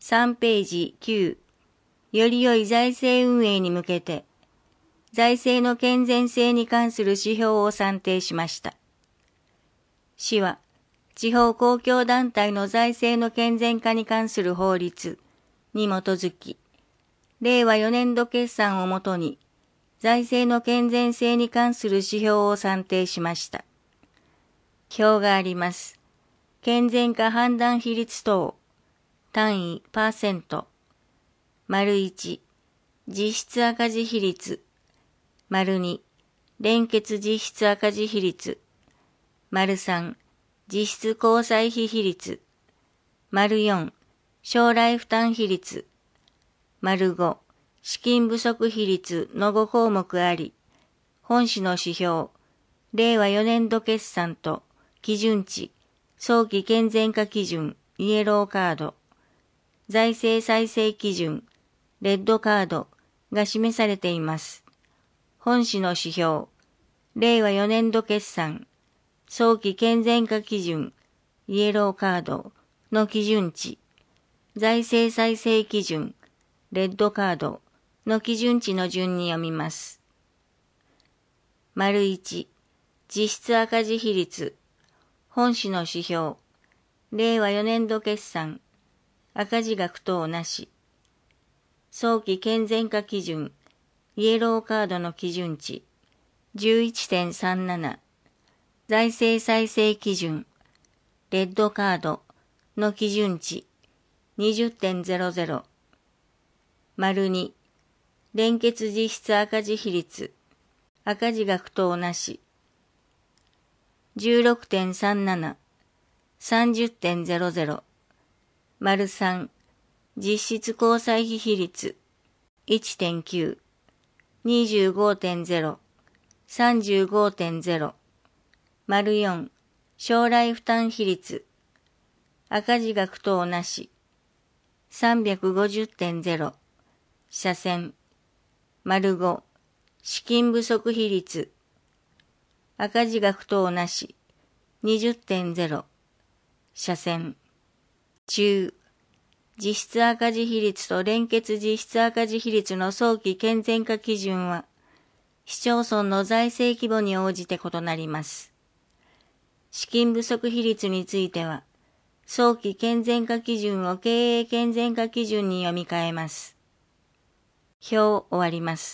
3ページ9、より良い財政運営に向けて、財政の健全性に関する指標を算定しました。市は、地方公共団体の財政の健全化に関する法律に基づき、令和4年度決算をもとに、財政の健全性に関する指標を算定しました。表があります。健全化判断比率等、単位パーセント、丸1、実質赤字比率、丸2、連結実質赤字比率、丸3、実質交際費比率、丸4、将来負担比率、丸5、資金不足比率の5項目あり、本市の指標、令和4年度決算と基準値、早期健全化基準、イエローカード、財政再生基準、レッドカードが示されています。本市の指標、令和4年度決算、早期健全化基準、イエローカードの基準値、財政再生基準、レッドカードの基準値の順に読みます。丸1、実質赤字比率、本市の指標、令和4年度決算、赤字額等なし、早期健全化基準、イエローカードの基準値、11.37、財政再生基準、レッドカードの基準値、20.00、丸2、連結実質赤字比率、赤字額等なし、16.37、30.00、丸3、実質交際費比率、1.9、25.0、35.0、丸4、将来負担比率、赤字額等なし、350.0、斜線、丸5、資金不足比率、赤字額等なし、20.0、斜線、中、実質赤字比率と連結実質赤字比率の早期健全化基準は、市町村の財政規模に応じて異なります。資金不足比率については、早期健全化基準を経営健全化基準に読み替えます。表終わります。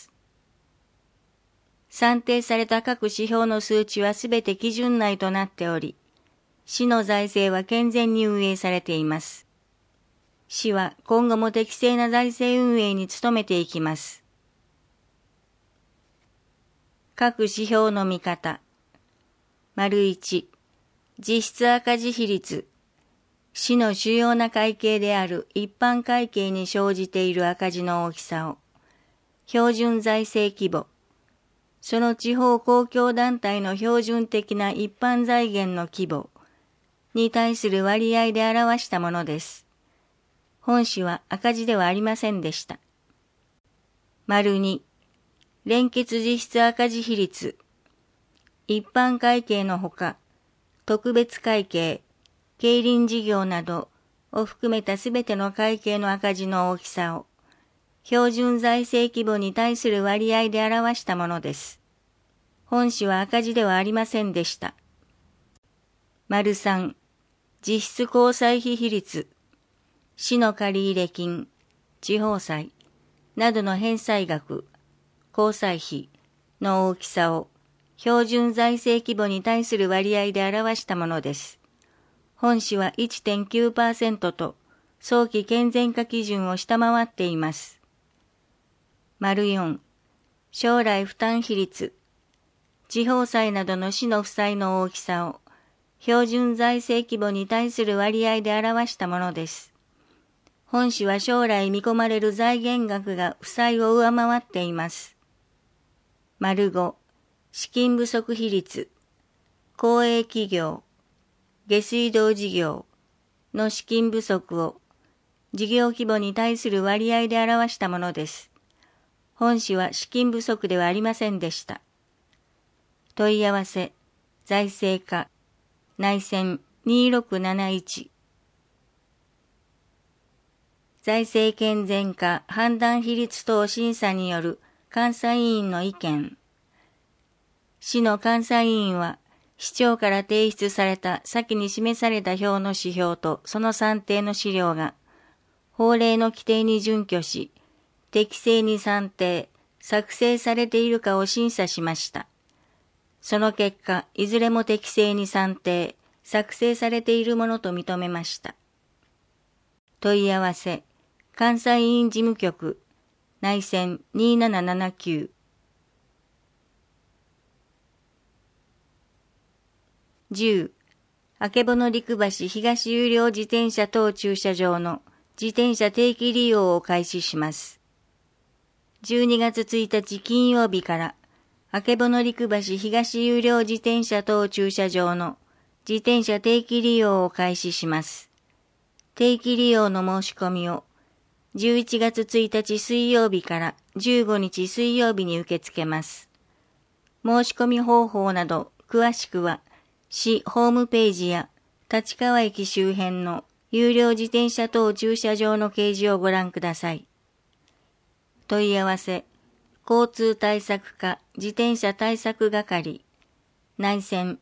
算定された各指標の数値はすべて基準内となっており、市の財政は健全に運営されています。市は今後も適正な財政運営に努めていきます。各指標の見方。丸1、実質赤字比率。市の主要な会計である一般会計に生じている赤字の大きさを、標準財政規模、その地方公共団体の標準的な一般財源の規模に対する割合で表したものです。本市は赤字ではありませんでした。丸2、連結実質赤字比率。一般会計のほか、特別会計、競輪事業などを含めたすべての会計の赤字の大きさを、標準財政規模に対する割合で表したものです。本市は赤字ではありませんでした。丸3、実質交際費比率。市の借入金、地方債などの返済額、交際費の大きさを標準財政規模に対する割合で表したものです。本市は 1.9% と早期健全化基準を下回っています。丸4、将来負担比率。地方債などの市の負債の大きさを標準財政規模に対する割合で表したものです。本市は将来見込まれる財源額が負債を上回っています。丸5、資金不足比率。公営企業、下水道事業の資金不足を事業規模に対する割合で表したものです。本市は資金不足ではありませんでした。問い合わせ、財政課、内線2671 財政健全化判断比率等審査による監査委員の意見。市の監査委員は、市長から提出された先に示された表の指標とその算定の資料が、法令の規定に準拠し、適正に算定、作成されているかを審査しました。その結果、いずれも適正に算定、作成されているものと認めました。問い合わせ、監査委員事務局、内線2779。10、あけぼの陸橋東有料自転車等駐車場の自転車定期利用を開始します。12月1日金曜日から、あけぼの陸橋東有料自転車等駐車場の自転車定期利用を開始します。定期利用の申し込みを、11月1日水曜日から15日水曜日に受け付けます。申し込み方法など詳しくは、市ホームページや立川駅周辺の有料自転車等駐車場の掲示をご覧ください。問い合わせ、交通対策課自転車対策係、内線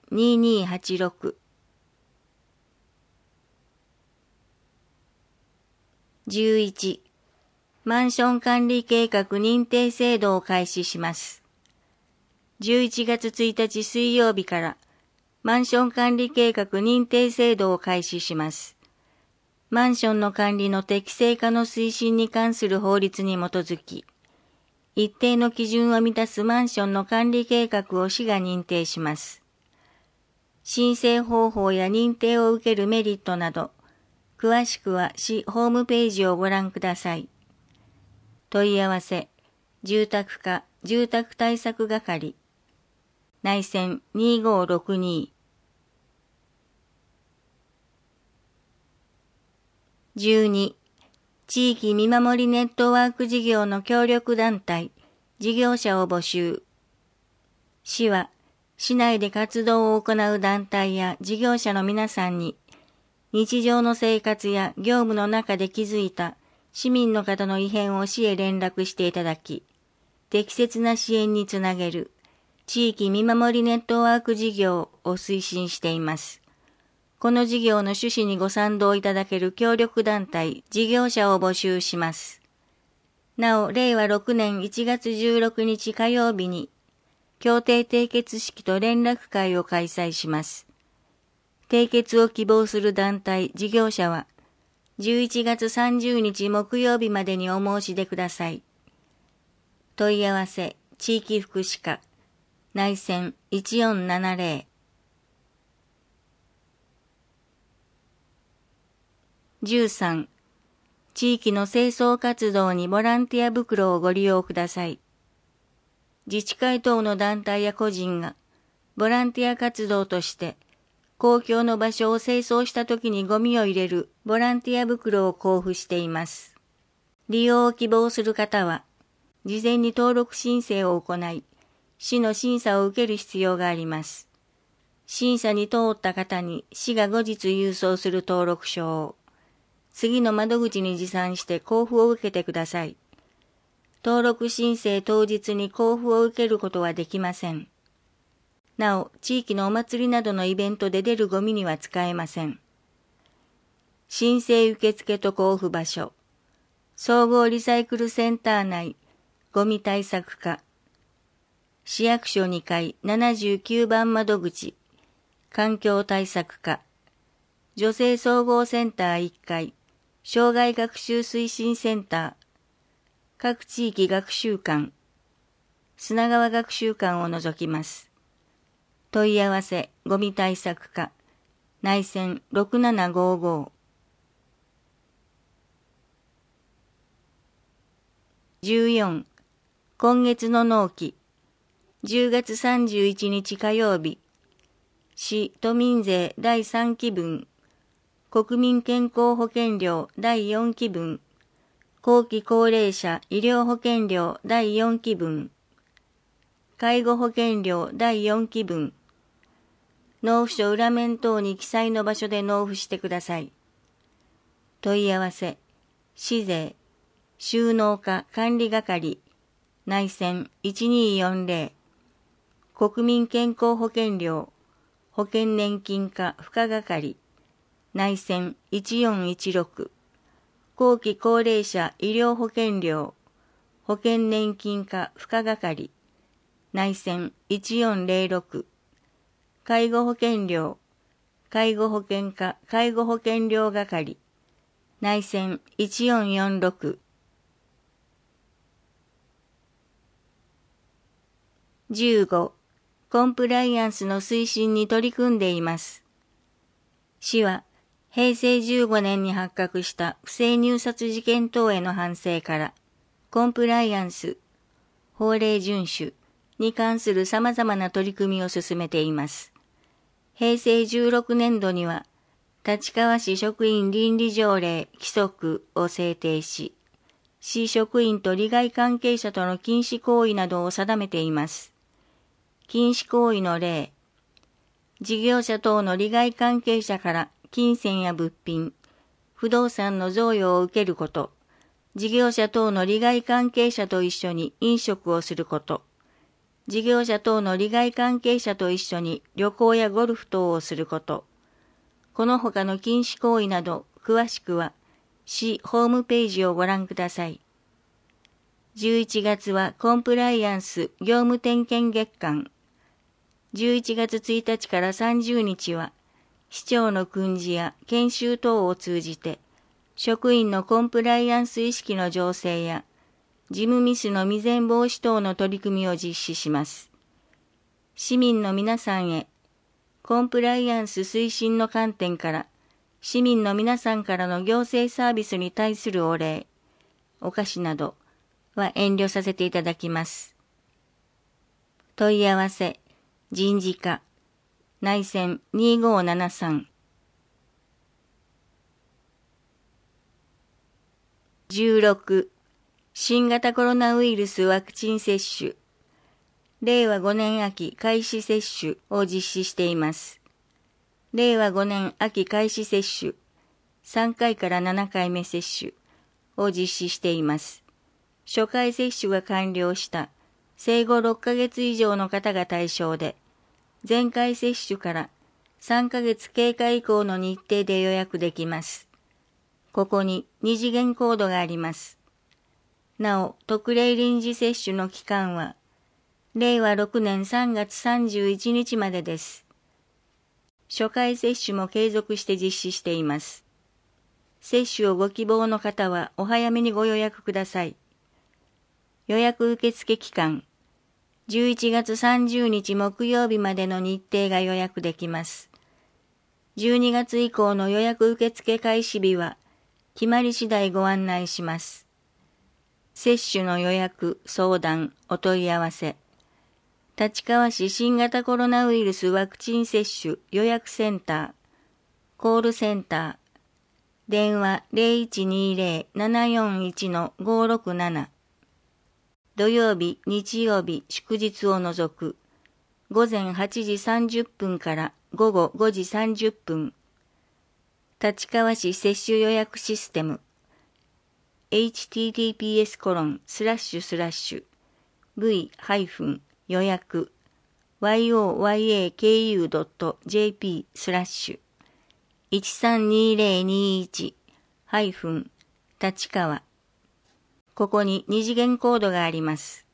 2286。11、マンション管理計画認定制度を開始します。11月1日水曜日から、マンション管理計画認定制度を開始します。マンションの管理の適正化の推進に関する法律に基づき、一定の基準を満たすマンションの管理計画を市が認定します。申請方法や認定を受けるメリットなど、詳しくは市ホームページをご覧ください。問い合わせ、住宅課住宅対策係、内線2562。12、地域見守りネットワーク事業の協力団体、事業者を募集。市は、市内で活動を行う団体や事業者の皆さんに、日常の生活や業務の中で気づいた市民の方の異変を市へ連絡していただき、適切な支援につなげる、地域見守りネットワーク事業を推進しています。この事業の趣旨にご賛同いただける協力団体、事業者を募集します。なお、令和6年1月16日火曜日に、協定締結式と連絡会を開催します。締結を希望する団体、事業者は、11月30日木曜日までにお申し出ください。問い合わせ、地域福祉課、内線1470。13、地域の清掃活動にボランティア袋をご利用ください。自治会等の団体や個人が、ボランティア活動として、公共の場所を清掃したときにゴミを入れるボランティア袋を交付しています。利用を希望する方は、事前に登録申請を行い、市の審査を受ける必要があります。審査に通った方に市が後日郵送する登録書を、次の窓口に持参して交付を受けてください。登録申請当日に交付を受けることはできません。なお、地域のお祭りなどのイベントで出るゴミには使えません。申請受付と交付場所、総合リサイクルセンター内、ゴミ対策課、市役所2階79番窓口、環境対策課、女性総合センター1階、障害学習推進センター、各地域学習館、砂川学習館を除きます。問い合わせ、ゴミ対策課、内線6755。14、今月の納期、10月31日火曜日、市都民税第3期分、国民健康保険料第4期分、後期高齢者医療保険料第4期分、介護保険料第4期分、納付書裏面等に記載の場所で納付してください。問い合わせ、 市税、収納課管理係、内線1240、国民健康保険料、保険年金課付加係、内線1416、後期高齢者医療保険料、保険年金課付加係、内線1406、介護保険料、介護保険課介護保険料係、内線1446。15、コンプライアンスの推進に取り組んでいます。市は、平成15年に発覚した不正入札事件等への反省から、コンプライアンス、法令遵守に関する様々な取り組みを進めています。平成16年度には、立川市職員倫理条例規則を制定し、市職員と利害関係者との禁止行為などを定めています。禁止行為の例、事業者等の利害関係者から金銭や物品、不動産の贈与を受けること、事業者等の利害関係者と一緒に飲食をすること、事業者等の利害関係者と一緒に旅行やゴルフ等をすること、この他の禁止行為など詳しくは市ホームページをご覧ください。11月はコンプライアンス業務点検月間。11月1日から30日は、市長の訓示や研修等を通じて、職員のコンプライアンス意識の醸成や、事務ミスの未然防止等の取り組みを実施します。市民の皆さんへ、コンプライアンス推進の観点から、市民の皆さんからの行政サービスに対するお礼、お菓子などは遠慮させていただきます。問い合わせ、人事課、内線2573。16、新型コロナウイルスワクチン接種。令和5年秋開始接種を実施しています。令和5年秋開始接種、3回から7回目接種を実施しています。初回接種が完了した生後6ヶ月以上の方が対象で、前回接種から3ヶ月経過以降の日程で予約できます。ここに2次元コードがあります。なお、特例臨時接種の期間は、令和6年3月31日までです。初回接種も継続して実施しています。接種をご希望の方はお早めにご予約ください。予約受付期間、11月30日木曜日までの日程が予約できます。12月以降の予約受付開始日は、決まり次第ご案内します。接種の予約、相談、お問い合わせ。立川市新型コロナウイルスワクチン接種予約センター、コールセンター、電話 0120-741-567。土曜日、日曜日、祝日を除く、午前8時30分から午後5時30分。立川市接種予約システム、https://v-予約 yoyaku.jp/132021-立川。ここに2次元コードがあります。